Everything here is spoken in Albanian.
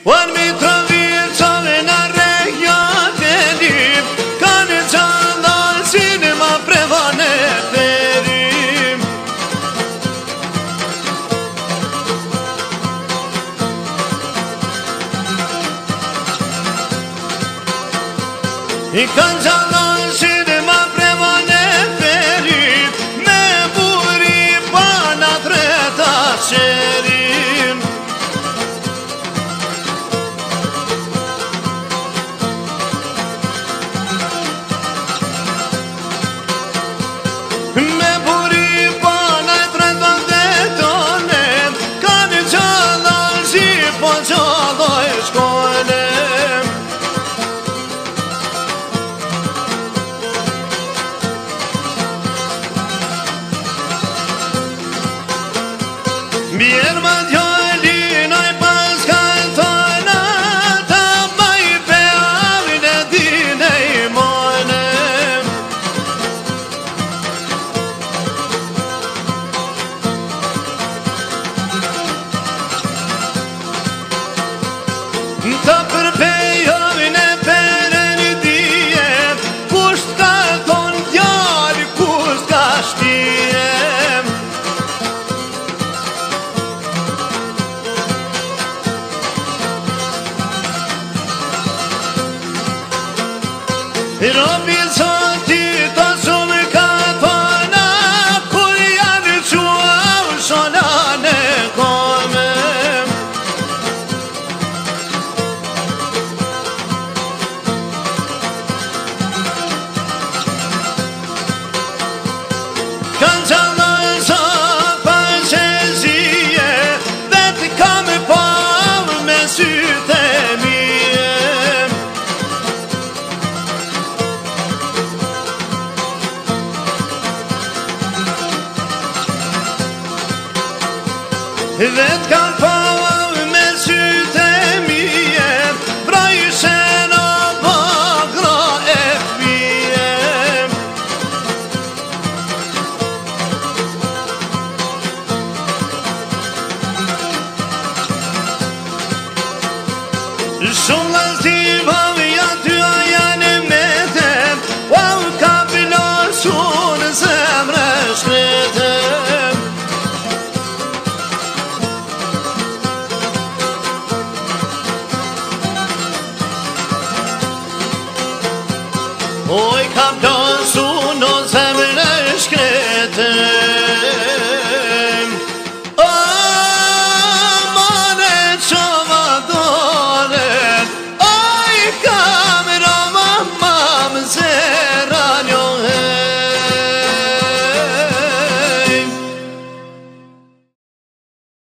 One me travi na regja delim Kane qanda sinema prevane perim I kanë qanda sinema prevane perim Me buri pana treta qerim Me buri pana treta detone Kanë qanda si po qanda e shkone Mjerë më djallina I pas kantona Ta maj pe avin e dine I mone Ta përpej avin e peren I dije Kusht ka ton djali, kusht ka shtije Robi zoti ta shumë ka tona Kur janë qua u shonane kome Kanë qanda zot pas e zije Dhe të kam e pavë me syte mije Dhe t'kan pavë me syte mije Pra I shena bakra e fije Shumë lastivave janë ty a janë me te Wow ka pilosu në zemre shkrete Oj kam do